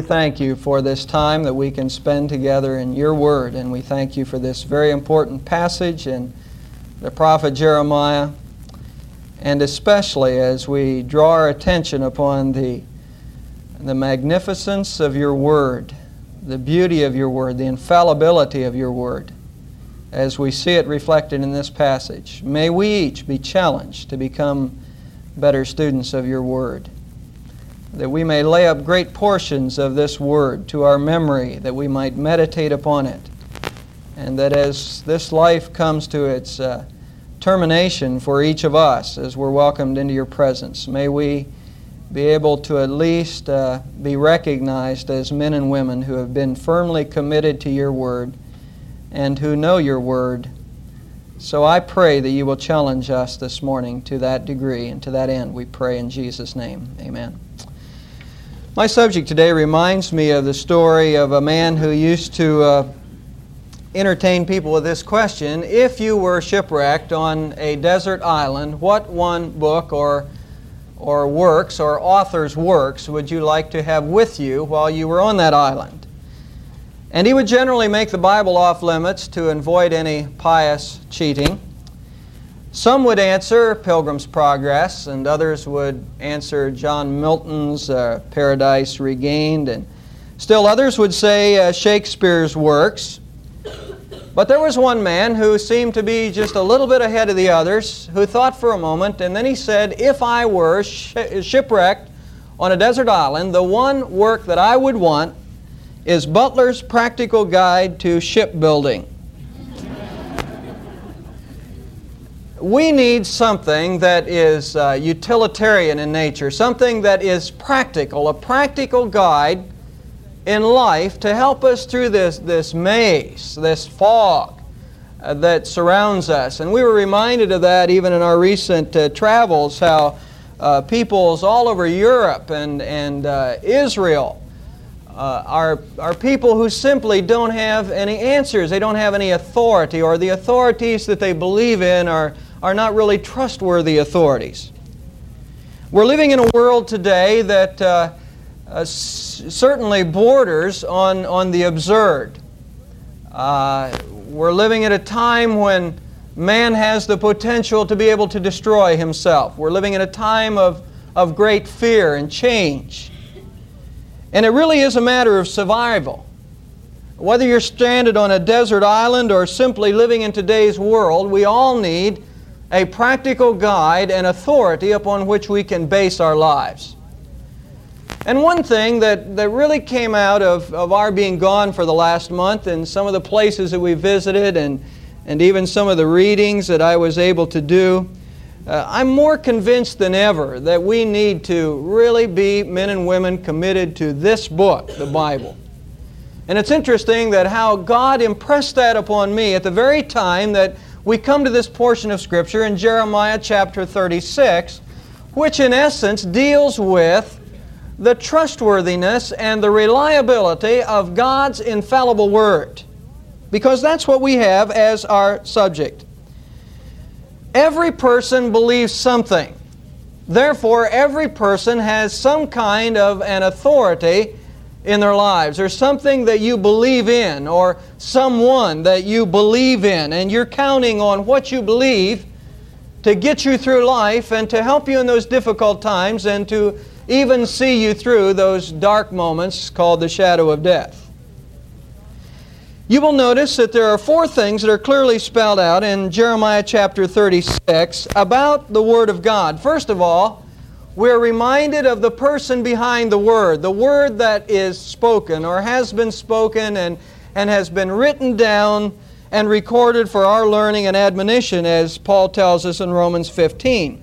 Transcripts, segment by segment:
thank you for this time that we can spend together in your word, and we thank you for this very important passage in the prophet Jeremiah, and especially as we draw our attention upon the magnificence of your word, the beauty of your word, the infallibility of your word, as we see it reflected in this passage. May we each be challenged to become better students of your word, that we may lay up great portions of this word to our memory, that we might meditate upon it, and that as this life comes to its termination for each of us as we're welcomed into your presence, may we be able to at least be recognized as men and women who have been firmly committed to your word and who know your word. So I pray that you will challenge us this morning to that degree, and to that end we pray in Jesus' name. Amen. My subject today reminds me of the story of a man who used to entertain people with this question: if you were shipwrecked on a desert island, what one book or works or author's works would you like to have with you while you were on that island? And he would generally make the Bible off limits to avoid any pious cheating. Some would answer Pilgrim's Progress, and others would answer John Milton's Paradise Regained, and still others would say Shakespeare's works. But there was one man who seemed to be just a little bit ahead of the others, who thought for a moment, and then he said, if I were shipwrecked on a desert island, the one work that I would want is Butler's Practical Guide to Shipbuilding. We need something that is utilitarian in nature, something that is practical, a practical guide in life to help us through this maze, this fog that surrounds us. And we were reminded of that even in our recent travels, how peoples all over Europe and Israel are people who simply don't have any answers. They don't have any authority, or the authorities that they believe in are not really trustworthy authorities. We're living in a world today that certainly borders on the absurd. We're living at a time when man has the potential to be able to destroy himself. We're living in a time of great fear and change. And it really is a matter of survival. Whether you're stranded on a desert island or simply living in today's world, we all need a practical guide and authority upon which we can base our lives. And one thing that really came out of our being gone for the last month, and some of the places that we visited, and even some of the readings that I was able to do, I'm more convinced than ever that we need to really be men and women committed to this book, the Bible. And it's interesting that how God impressed that upon me at the very time that we come to this portion of Scripture in Jeremiah chapter 36, which in essence deals with the trustworthiness and the reliability of God's infallible Word. Because that's what we have as our subject. Every person believes something. Therefore, every person has some kind of an authority in their lives. There's something that you believe in, or someone that you believe in, and you're counting on what you believe to get you through life and to help you in those difficult times and to even see you through those dark moments called the shadow of death. You will notice that there are four things that are clearly spelled out in Jeremiah chapter 36 about the Word of God. First of all, we're reminded of the person behind the Word that is spoken or has been spoken and has been written down and recorded for our learning and admonition, as Paul tells us in Romans 15.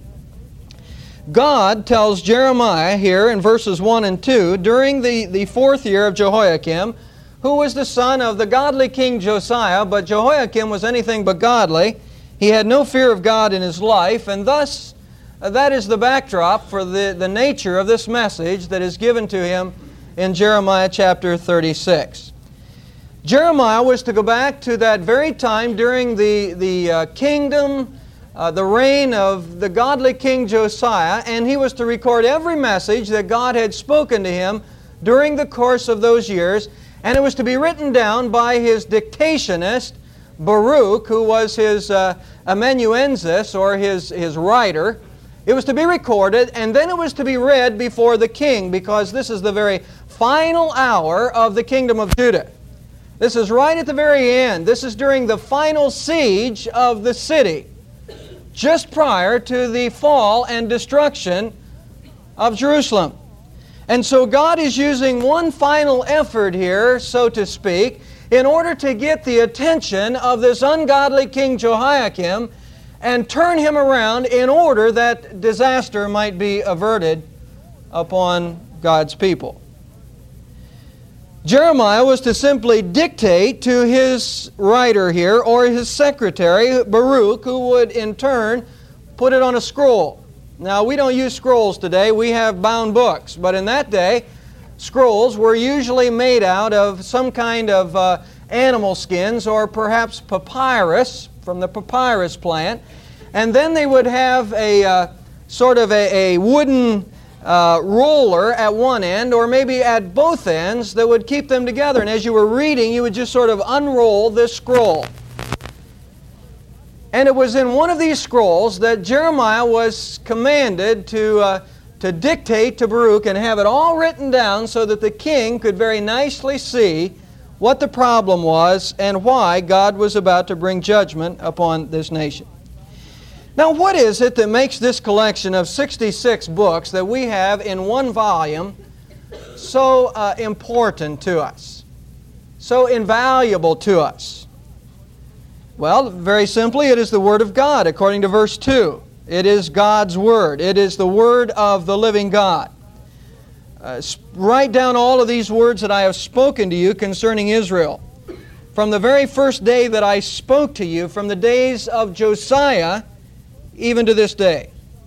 God tells Jeremiah here in verses 1 and 2, during the fourth year of Jehoiakim, who was the son of the godly king Josiah, but Jehoiakim was anything but godly. He had no fear of God in his life, and thus that is the backdrop for the nature of this message that is given to him in Jeremiah chapter 36. Jeremiah was to go back to that very time during the kingdom, the reign of the godly king Josiah, and he was to record every message that God had spoken to him during the course of those years, and it was to be written down by his dictationist, Baruch, who was his amanuensis, or his writer. It was to be recorded, and then it was to be read before the king, because this is the very final hour of the kingdom of Judah. This is right at the very end. This is during the final siege of the city, just prior to the fall and destruction of Jerusalem. And so God is using one final effort here, so to speak, in order to get the attention of this ungodly King Jehoiakim and turn him around in order that disaster might be averted upon God's people. Jeremiah was to simply dictate to his writer here, or his secretary, Baruch, who would in turn put it on a scroll. Now, we don't use scrolls today. We have bound books. But in that day, scrolls were usually made out of some kind of animal skins, or perhaps papyrus, from the papyrus plant. And then they would have a sort of a wooden roller at one end, or maybe at both ends, that would keep them together. And as you were reading, you would just sort of unroll this scroll. And it was in one of these scrolls that Jeremiah was commanded to dictate to Baruch and have it all written down so that the king could very nicely see what the problem was and why God was about to bring judgment upon this nation. Now, what is it that makes this collection of 66 books that we have in one volume so important to us, so invaluable to us? Well, very simply, it is the Word of God, according to verse 2. It is God's Word. It is the Word of the living God. Write down all of these words that I have spoken to you concerning Israel. From the very first day that I spoke to you, from the days of Josiah, even to this day.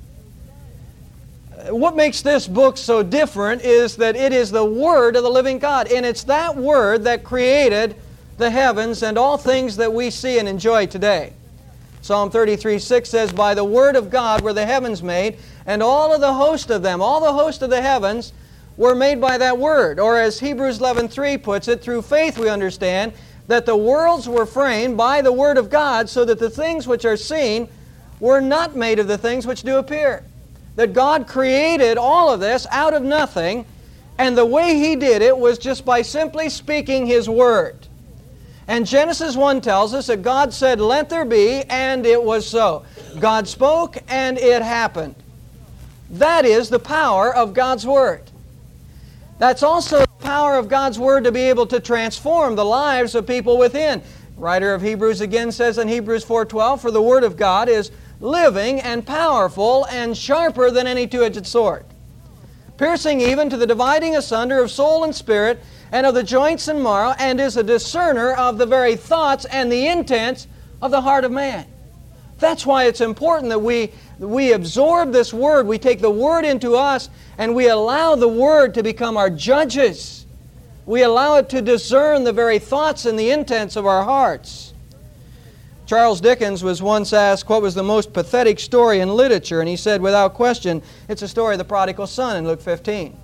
What makes this book so different is that it is the Word of the living God. And it's that Word that created the heavens and all things that we see and enjoy today. Psalm 33:6 says, "By the Word of God were the heavens made, and all of the host of them," all the host of the heavens, were made by that Word. Or as Hebrews 11:3 puts it, "Through faith we understand that the worlds were framed by the Word of God, so that the things which are seen were not made of the things which do appear." That God created all of this out of nothing, and the way He did it was just by simply speaking His Word. And Genesis 1 tells us that God said, "Let there be," and it was so. God spoke, and it happened. That is the power of God's Word. That's also the power of God's Word to be able to transform the lives of people within. Writer of Hebrews again says in Hebrews 4:12, "For the Word of God is living and powerful and sharper than any two-edged sword, piercing even to the dividing asunder of soul and spirit, and of the joints and marrow, and is a discerner of the very thoughts and the intents of the heart of man." That's why it's important that we absorb this Word. We take the Word into us, and we allow the Word to become our judges. We allow it to discern the very thoughts and the intents of our hearts. Charles Dickens was once asked what was the most pathetic story in literature, and he said, without question, it's the story of the prodigal son in Luke 15.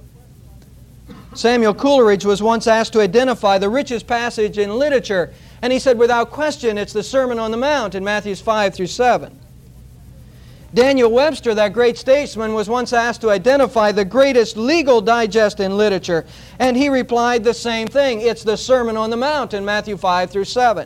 Samuel Coleridge was once asked to identify the richest passage in literature, and he said, without question, it's the Sermon on the Mount in Matthew 5-7. Daniel Webster, that great statesman, was once asked to identify the greatest legal digest in literature, and he replied the same thing. It's the Sermon on the Mount in Matthew 5-7.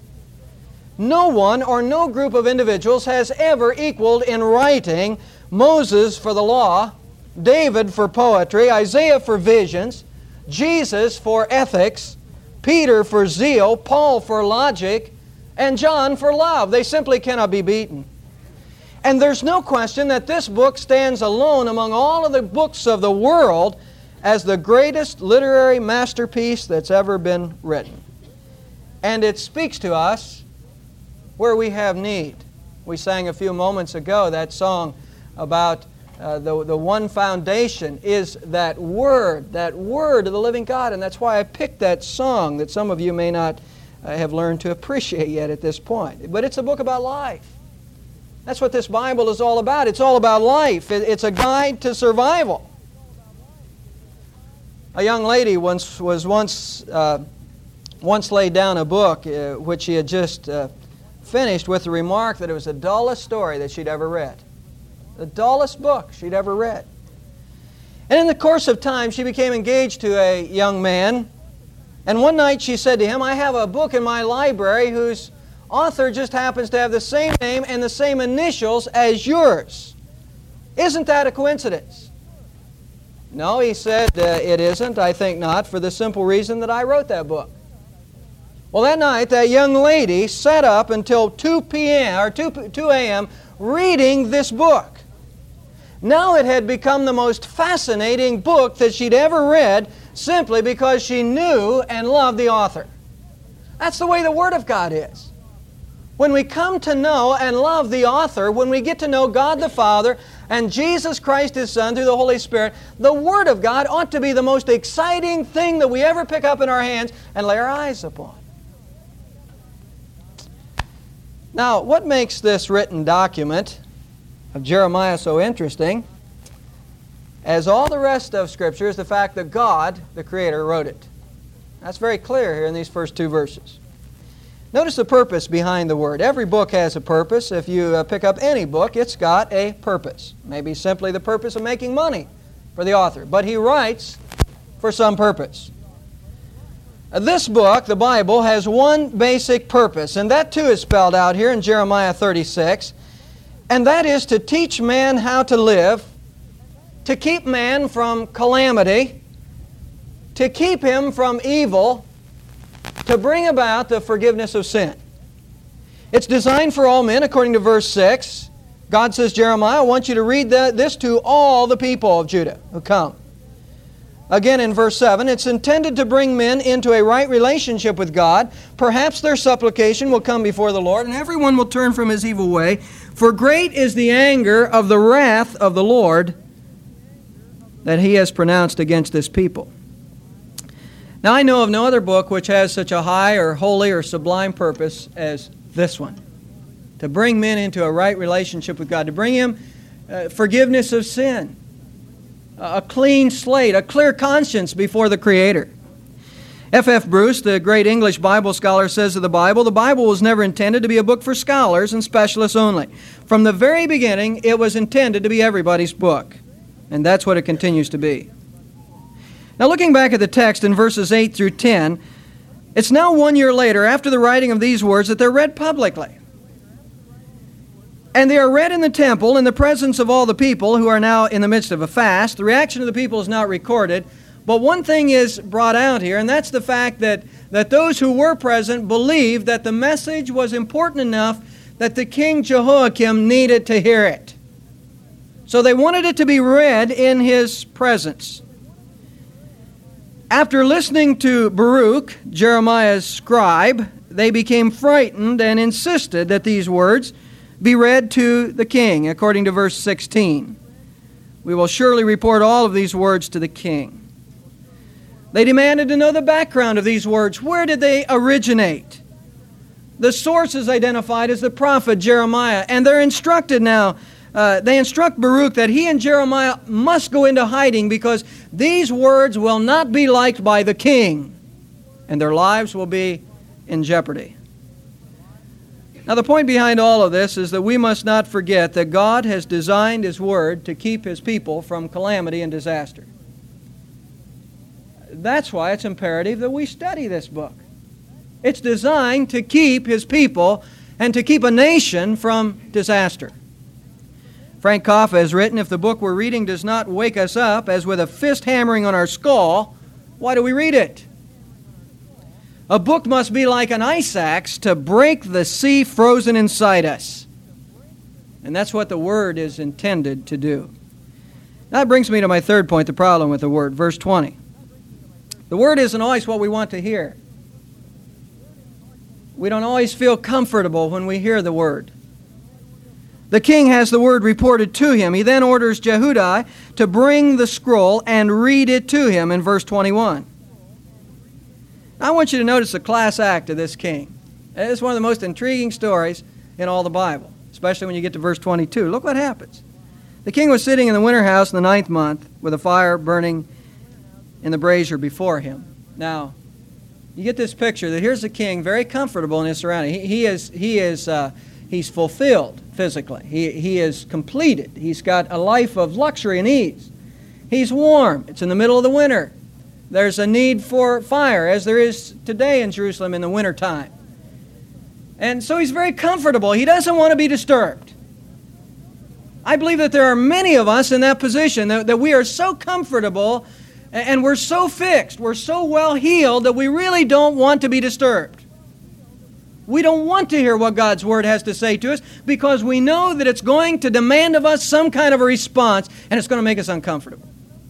No one or no group of individuals has ever equaled in writing Moses for the law, David for poetry, Isaiah for visions, Jesus for ethics, Peter for zeal, Paul for logic, and John for love. They simply cannot be beaten. And there's no question that this book stands alone among all of the books of the world as the greatest literary masterpiece that's ever been written. And it speaks to us where we have need. We sang a few moments ago that song about the one foundation is that Word of the living God. And that's why I picked that song that some of you may not have learned to appreciate yet at this point. But it's a book about life. That's what this Bible is all about. It's all about life. It's a guide to survival. A young lady was once laid down a book which she had just finished with the remark that it was the dullest story that she'd ever read. The dullest book she'd ever read. And in the course of time, she became engaged to a young man. And one night she said to him, "I have a book in my library whose author just happens to have the same name and the same initials as yours. Isn't that a coincidence?" "No," he said, "it isn't. I think not, for the simple reason that I wrote that book." Well, that night, that young lady sat up until 2 p.m. or 2 a.m. reading this book. Now it had become the most fascinating book that she'd ever read, simply because she knew and loved the author. That's the way the Word of God is. When we come to know and love the author, when we get to know God the Father and Jesus Christ His Son through the Holy Spirit, the Word of God ought to be the most exciting thing that we ever pick up in our hands and lay our eyes upon. Now, what makes this written document of Jeremiah so interesting, as all the rest of Scripture, is the fact that God, the Creator, wrote it. That's very clear here in these first 2 verses. Notice the purpose behind the Word. Every book has a purpose. If you pick up any book, it's got a purpose. Maybe simply the purpose of making money for the author, but he writes for some purpose. This book, the Bible, has one basic purpose, and that too is spelled out here in Jeremiah 36, and that is to teach man how to live, to keep man from calamity, to keep him from evil, to bring about the forgiveness of sin. It's designed for all men, according to verse 6. God says, "Jeremiah, I want you to read this to all the people of Judah who come." Again in verse 7, it's intended to bring men into a right relationship with God. Perhaps their supplication will come before the Lord, and everyone will turn from his evil way. For great is the anger of the wrath of the Lord that He has pronounced against this people. Now I know of no other book which has such a high or holy or sublime purpose as this one. To bring men into a right relationship with God, to bring him forgiveness of sin, a clean slate, a clear conscience before the Creator. F.F. Bruce, the great English Bible scholar, says of the Bible was never intended to be a book for scholars and specialists only. From the very beginning, it was intended to be everybody's book. And that's what it continues to be. Now looking back at the text in verses 8 through 10, it's now 1 year later, after the writing of these words, that they're read publicly. And they are read in the temple in the presence of all the people who are now in the midst of a fast. The reaction of the people is not recorded. But one thing is brought out here, and that's the fact that those who were present believed that the message was important enough that the king Jehoiakim needed to hear it. So they wanted it to be read in his presence. After listening to Baruch, Jeremiah's scribe, they became frightened and insisted that these words be read to the king, according to verse 16. We will surely report all of these words to the king. They demanded to know the background of these words. Where did they originate? The source is identified as the prophet Jeremiah, and they're instructed now. They instruct Baruch that he and Jeremiah must go into hiding because these words will not be liked by the king, and their lives will be in jeopardy. Now, the point behind all of this is that we must not forget that God has designed His Word to keep His people from calamity and disaster. That's why it's imperative that we study this book. It's designed to keep His people and to keep a nation from disaster. Frank Kafka has written, if the book we're reading does not wake us up as with a fist hammering on our skull, why do we read it? A book must be like an ice axe to break the sea frozen inside us. And that's what the Word is intended to do. That brings me to my third point, the problem with the Word. Verse 20. The Word isn't always what we want to hear. We don't always feel comfortable when we hear the Word. The king has the Word reported to him. He then orders Jehudi to bring the scroll and read it to him in verse 21. I want you to notice the class act of this king. It's one of the most intriguing stories in all the Bible, especially when you get to verse 22. Look what happens. The king was sitting in the winter house in the 9th month with a fire burning in the brazier before him. Now, you get this picture that here's the king, very comfortable in his surroundings. He's fulfilled physically. He is completed. He's got a life of luxury and ease. He's warm. It's in the middle of the winter. There's a need for fire, as there is today in Jerusalem in the wintertime. And so he's very comfortable. He doesn't want to be disturbed. I believe that there are many of us in that position, that we are so comfortable and we're so fixed, we're so well healed that we really don't want to be disturbed. We don't want to hear what God's Word has to say to us because we know that it's going to demand of us some kind of a response and it's going to make us uncomfortable.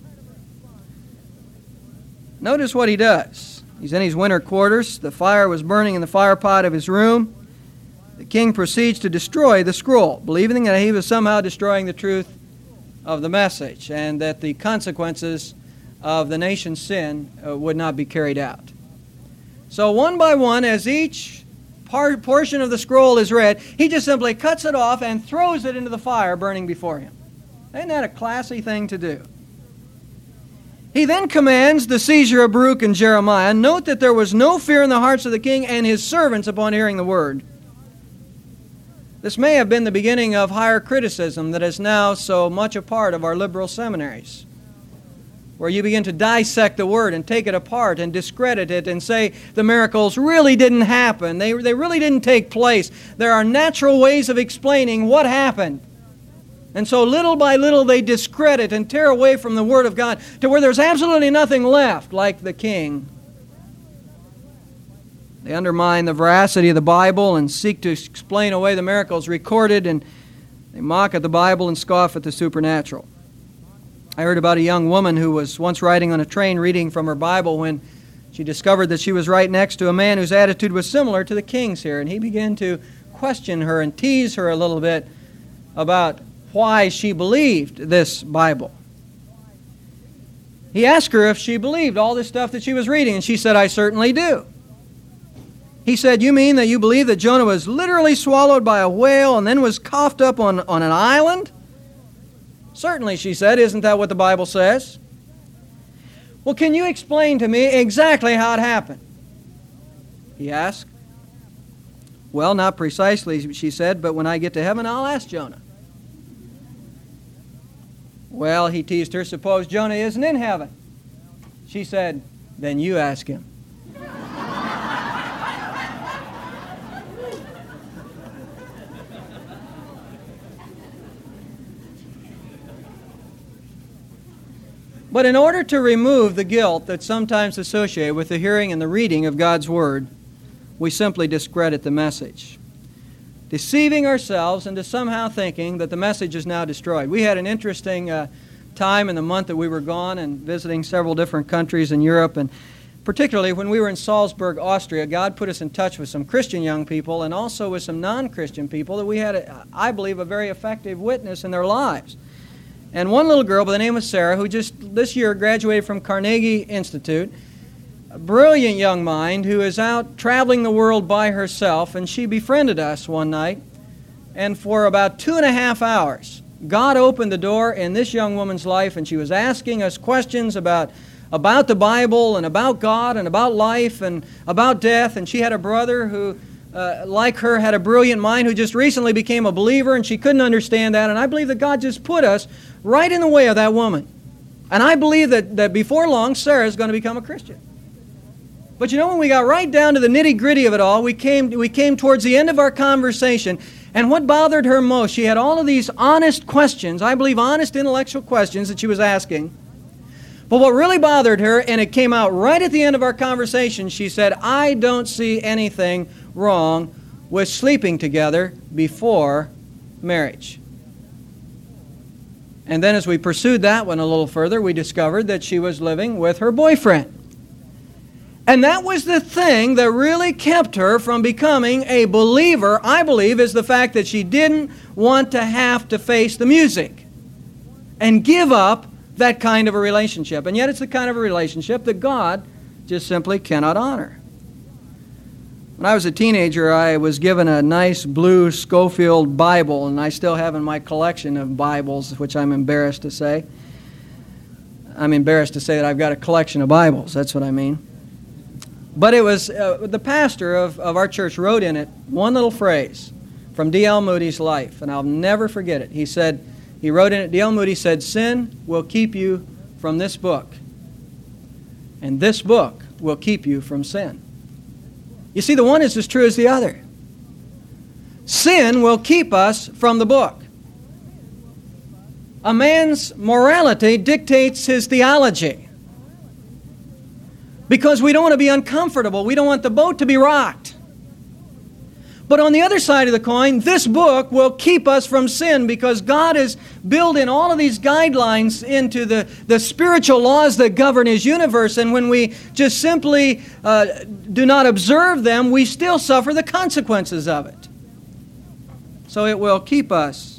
Notice what he does. He's in his winter quarters. The fire was burning in the firepot of his room. The king proceeds to destroy the scroll, believing that he was somehow destroying the truth of the message and that the consequences of the nation's sin would not be carried out. So one by one, as each portion of the scroll is read, he just simply cuts it off and throws it into the fire burning before him. Isn't that a classy thing to do? He then commands the seizure of Baruch and Jeremiah. Note that there was no fear in the hearts of the king and his servants upon hearing the word. This may have been the beginning of higher criticism that is now so much a part of our liberal seminaries, where you begin to dissect the Word and take it apart and discredit it and say the miracles really didn't happen. They really didn't take place. There are natural ways of explaining what happened. And so little by little they discredit and tear away from the Word of God to where there's absolutely nothing left, like the king. They undermine the veracity of the Bible and seek to explain away the miracles recorded, and they mock at the Bible and scoff at the supernatural. I heard about a young woman who was once riding on a train reading from her Bible when she discovered that she was right next to a man whose attitude was similar to the king's here, and he began to question her and tease her a little bit about why she believed this Bible. He asked her if she believed all this stuff that she was reading, and she said, "I certainly do." He said, "You mean that you believe that Jonah was literally swallowed by a whale and then was coughed up on an island?" "Certainly," she said. "Isn't that what the Bible says?" "Well, can you explain to me exactly how it happened?" he asked. "Well, not precisely," she said, "but when I get to heaven, I'll ask Jonah." "Well," he teased her, "suppose Jonah isn't in heaven?" She said, "Then you ask him." But in order to remove the guilt that's sometimes associated with the hearing and the reading of God's Word, we simply discredit the message, deceiving ourselves into somehow thinking that the message is now destroyed. We had an interesting time in the month that we were gone and visiting several different countries in Europe, and particularly when we were in Salzburg, Austria, God put us in touch with some Christian young people and also with some non-Christian people that we had, I believe, a very effective witness in their lives. And one little girl by the name of Sarah, who just this year graduated from Carnegie Institute, a brilliant young mind who is out traveling the world by herself, and she befriended us one night, and for about 2.5 hours, God opened the door in this young woman's life, and she was asking us questions about the Bible and about God and about life and about death, and she had a brother who like her, had a brilliant mind who just recently became a believer, and she couldn't understand that. And I believe that God just put us right in the way of that woman. And I believe that before long, Sarah is going to become a Christian. But you know, when we got right down to the nitty-gritty of it all, we came towards the end of our conversation, and what bothered her most, she had all of these honest questions, I believe honest intellectual questions that she was asking. But what really bothered her, and it came out right at the end of our conversation, she said, "I don't see anything wrong with sleeping together before marriage." And then as we pursued that one a little further, we discovered that she was living with her boyfriend. And that was the thing that really kept her from becoming a believer, I believe, is the fact that she didn't want to have to face the music and give up that kind of a relationship. And yet it's the kind of a relationship that God just simply cannot honor. When I was a teenager, I was given a nice blue Scofield Bible, and I still have in my collection of Bibles, which I'm embarrassed to say. I'm embarrassed to say that I've got a collection of Bibles. That's what I mean. But it was the pastor of our church wrote in it one little phrase from D.L. Moody's life, and I'll never forget it. He wrote in it, D.L. Moody said, "Sin will keep you from this book, and this book will keep you from sin." You see, the one is as true as the other. Sin will keep us from the book. A man's morality dictates his theology. Because we don't want to be uncomfortable. We don't want the boat to be rocked. But on the other side of the coin, this book will keep us from sin because God has built in all of these guidelines into the spiritual laws that govern His universe. And when we just simply do not observe them, we still suffer the consequences of it. So it will keep us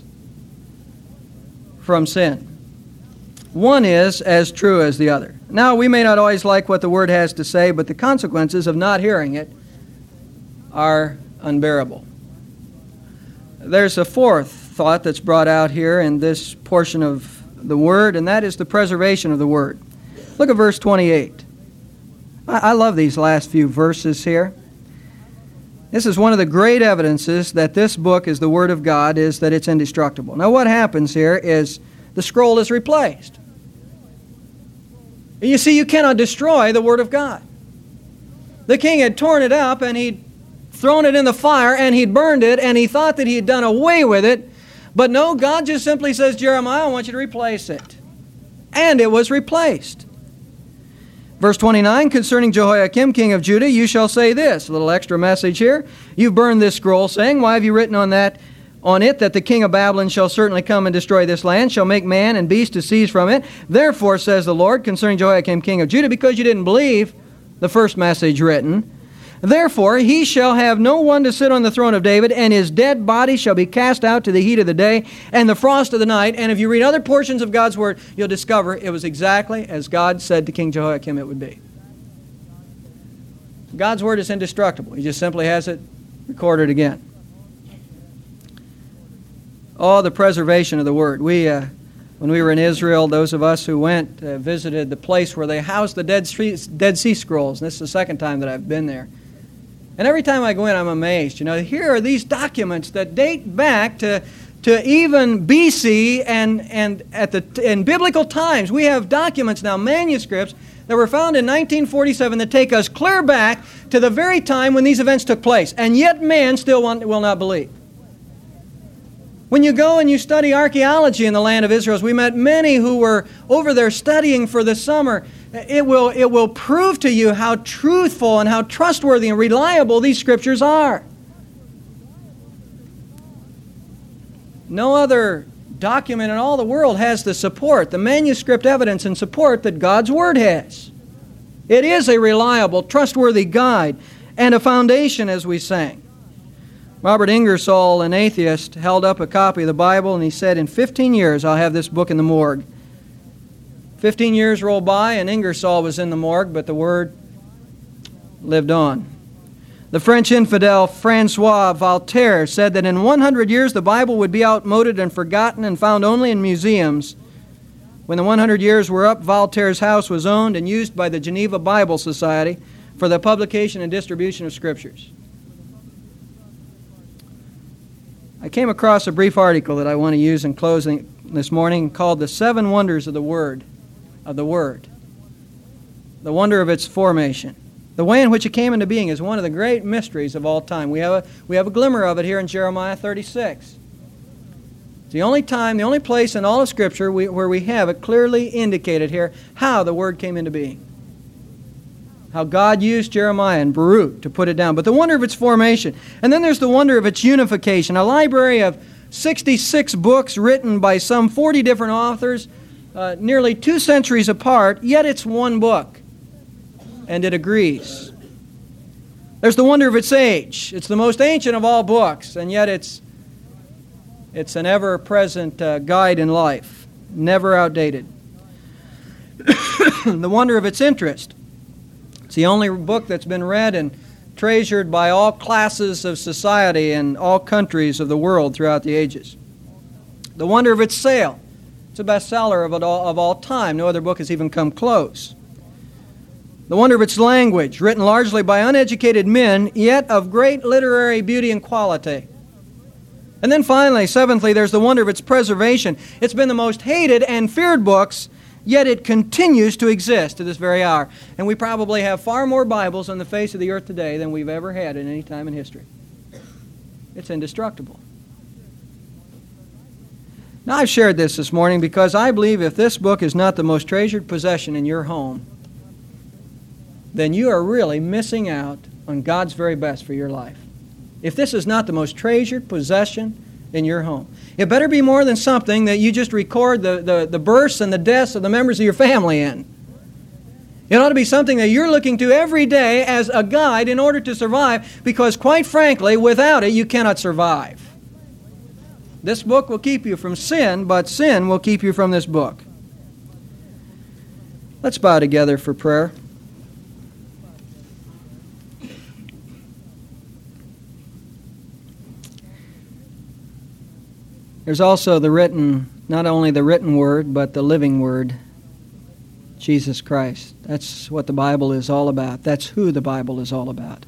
from sin. One is as true as the other. Now, we may not always like what the Word has to say, but the consequences of not hearing it are unbearable. There's a fourth thought that's brought out here in this portion of the Word, and that is the preservation of the Word. Look at verse 28. I love these last few verses here. This is one of the great evidences that this book is the Word of God, is that it's indestructible. Now what happens here is the scroll is replaced. You see, you cannot destroy the Word of God. The king had torn it up and he'd thrown it in the fire and he'd burned it and he thought that he had done away with it. But no, God just simply says, "Jeremiah, I want you to replace it." And it was replaced. Verse 29, concerning Jehoiakim, king of Judah, you shall say this. A little extra message here. You've burned this scroll, saying, why have you written on it that the king of Babylon shall certainly come and destroy this land, shall make man and beast to seize from it. Therefore, says the Lord, concerning Jehoiakim, king of Judah, because you didn't believe the first message written, therefore he shall have no one to sit on the throne of David, and his dead body shall be cast out to the heat of the day and the frost of the night. And if you read other portions of God's Word, you'll discover it was exactly as God said to King Jehoiakim it would be. God's Word is indestructible. He just simply has it recorded again. Oh, the preservation of the Word. When we were in Israel, those of us who went visited the place where they housed the Dead Sea Scrolls. And this is the second time that I've been there. And every time I go in, I'm amazed. You know, here are these documents that date back to even BC and in biblical times. We have documents now, manuscripts, that were found in 1947 that take us clear back to the very time when these events took place. And yet man still will not believe. When you go and you study archaeology in the land of Israel, as we met many who were over there studying for the summer, it will prove to you how truthful and how trustworthy and reliable these scriptures are. No other document in all the world has the support, the manuscript evidence and support that God's Word has. It is a reliable, trustworthy guide and a foundation, as we sang. Robert Ingersoll, an atheist, held up a copy of the Bible and he said, in 15 years I'll have this book in the morgue. 15 years rolled by and Ingersoll was in the morgue, but the Word lived on. The French infidel Francois Voltaire said that in 100 years the Bible would be outmoded and forgotten and found only in museums. When the 100 years were up, Voltaire's house was owned and used by the Geneva Bible Society for the publication and distribution of scriptures. I came across a brief article that I want to use in closing this morning called The Seven Wonders of the Word. The wonder of its formation. The way in which it came into being is one of the great mysteries of all time. We have a glimmer of it here in Jeremiah 36. It's the only time, the only place in all of Scripture where we have it clearly indicated here how the Word came into being. How God used Jeremiah and Baruch to put it down. But the wonder of its formation. And then there's the wonder of its unification. A library of 66 books written by some 40 different authors, nearly 2 centuries apart, yet it's one book. And it agrees. There's the wonder of its age. It's the most ancient of all books, and yet it's an ever-present guide in life, never outdated. The wonder of its interest. It's the only book that's been read and treasured by all classes of society and all countries of the world throughout the ages. The wonder of its sale. It's a bestseller of all time. No other book has even come close. The wonder of its language, written largely by uneducated men, yet of great literary beauty and quality. And then finally, seventhly, there's the wonder of its preservation. It's been the most hated and feared books, yet it continues to exist to this very hour. And we probably have far more Bibles on the face of the earth today than we've ever had at any time in history. It's indestructible. Now, I've shared this morning because I believe if this book is not the most treasured possession in your home, then you are really missing out on God's very best for your life. If this is not the most treasured possession in your home, it better be more than something that you just record the births and the deaths of the members of your family in. It ought to be something that you're looking to every day as a guide in order to survive, because quite frankly, without it, you cannot survive. This book will keep you from sin, but sin will keep you from this book. Let's bow together for prayer. There's also the written, not only the written word, but the living word, Jesus Christ. That's what the Bible is all about. That's who the Bible is all about.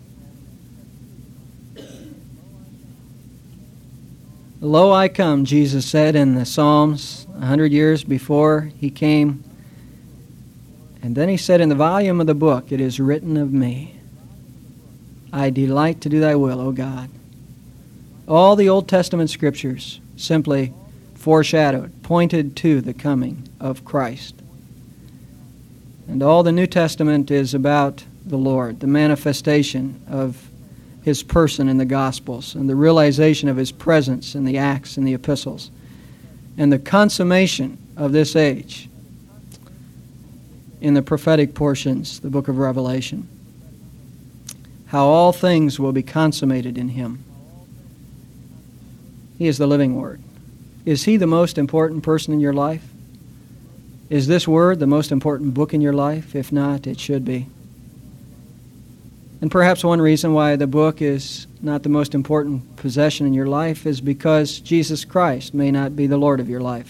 Lo, I come, Jesus said in the Psalms 100 years before He came. And then He said in the volume of the book, it is written of me, I delight to do Thy will, O God. All the Old Testament Scriptures simply foreshadowed, pointed to the coming of Christ. And all the New Testament is about the Lord, the manifestation of His person in the Gospels, and the realization of His presence in the Acts and the Epistles, and the consummation of this age in the prophetic portions, the book of Revelation. How all things will be consummated in Him. He is the living Word. Is He the most important person in your life? Is this Word the most important book in your life? If not, it should be. And perhaps one reason why the book is not the most important possession in your life is because Jesus Christ may not be the Lord of your life.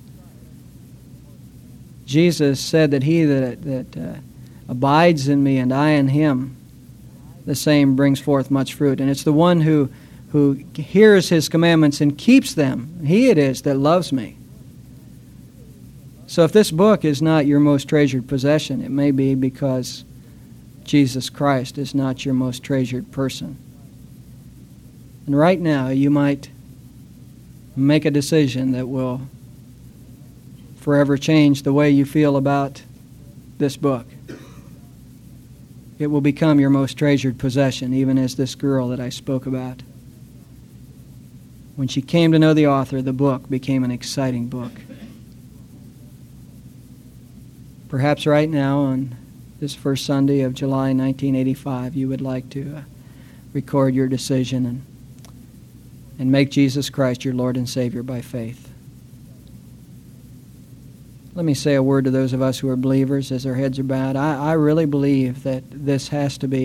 Jesus said that he that abides in me and I in Him, the same brings forth much fruit. And it's the one who hears His commandments and keeps them. He it is that loves me. So if this book is not your most treasured possession, it may be because Jesus Christ is not your most treasured person. And right now you might make a decision that will forever change the way you feel about this book. It will become your most treasured possession, even as this girl that I spoke about. When she came to know the author, the book became an exciting book. Perhaps right now, on this first Sunday of July 1985, you would like to record your decision and make Jesus Christ your Lord and Savior by faith. Let me say a word to those of us who are believers as our heads are bowed. I really believe that this has to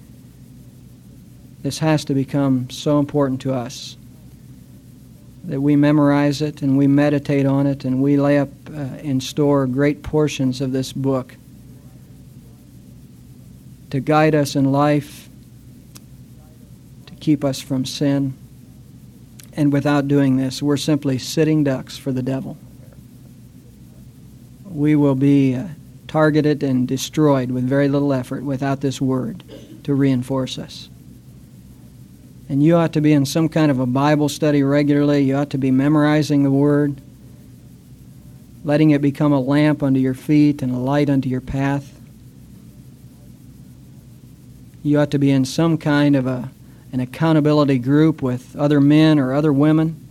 become so important to us that we memorize it and we meditate on it and we lay up in store great portions of this book to guide us in life, to keep us from sin. And without doing this, we're simply sitting ducks for the devil. We will be targeted and destroyed with very little effort without this word to reinforce us. And you ought to be in some kind of a Bible study regularly. You ought to be memorizing the Word, letting it become a lamp unto your feet and a light unto your path. You ought to be in some kind of an accountability group with other men or other women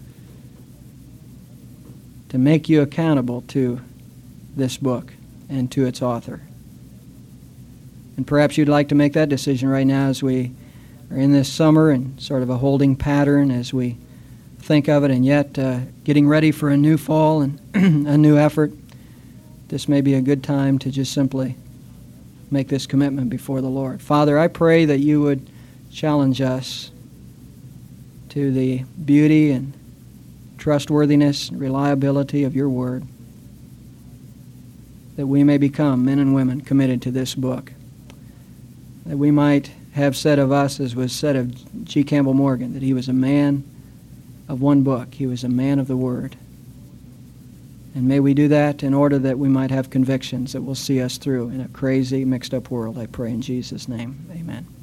to make you accountable to this book and to its author. And perhaps you'd like to make that decision right now as we are in this summer and sort of a holding pattern as we think of it, and yet getting ready for a new fall and a new effort. This may be a good time to just simply make this commitment before the Lord. Father, I pray that you would challenge us to the beauty and trustworthiness and reliability of your word. that we may become men and women committed to this book. That we might have said of us, as was said of G. Campbell Morgan, that he was a man of one book. He was a man of the Word. And may we do that in order that we might have convictions that will see us through in a crazy, mixed-up world. I pray in Jesus' name. Amen.